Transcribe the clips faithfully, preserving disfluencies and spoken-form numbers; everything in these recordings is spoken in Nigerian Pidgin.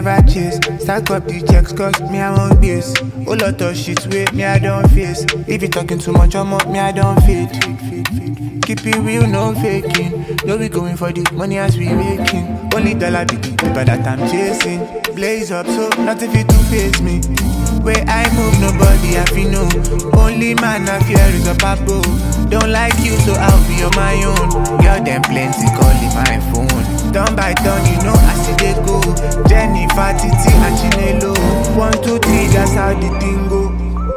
never chase. Stack up the checks, cause me I want base. A lot of shit with me I don't face. If you talking too much, I'm up, me I don't fade. Keep it real, no faking. No we going for the money as we making. Only dollar be the paper that I'm chasing. Blaze up, so nothing fit to face me. Where I move, nobody have you know. Only man I fear is a papo. Don't like you, so I'll be on my own. Girl, them plenty calling my phone. Turn by turn, you know I see they go. Jennifer, Titi, and Chinelo. One, two, three, that's how the thing go.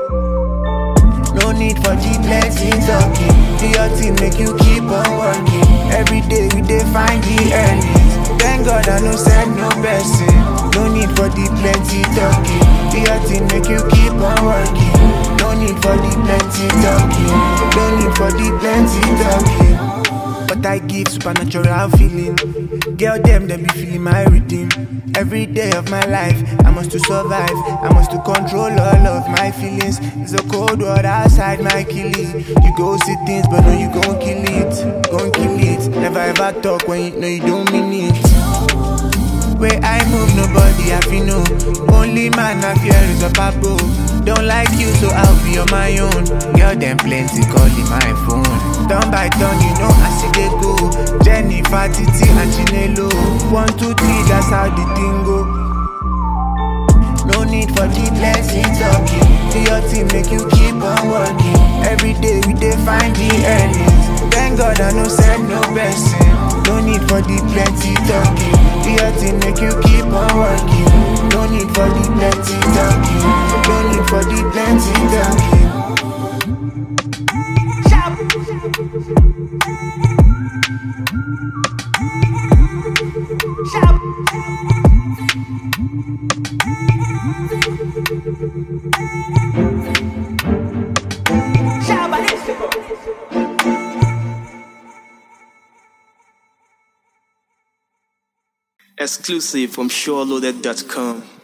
No need for G plenty talking. Do your thing, make you keep on working. Every day we dey find the earnings. Thank God I no send no person. No need for the plenty talking. Do your thing, make you keep on working. No need for the plenty talking. No need for the plenty talking. But I give supernatural feeling. Girl, them, they be feeling my rhythm. Every day of my life, I must to survive. I must to control all of my feelings. It's a cold world outside my killie. You go see things, but no, you gon' kill it. Gon' kill it. Never ever talk when you know you don't mean it. Where I move, nobody have you know. Only man I fear is a papo. Don't like you, so I'll be on my own. Girl, them plenty calling my phone. Turn by turn, you know I see they go. Jennifer, Titi, and Chinelo. One, two, three, that's how the thing go. No need for the plenty talking. Do your thing, make you keep on working. Every day we dey find the earnings. Thank God I no send no person. No need for the plenty talking. Do your thing, make you keep on working. No need for the plenty talking. No need for the plenty talking. Exclusive from SureLoaded dot com.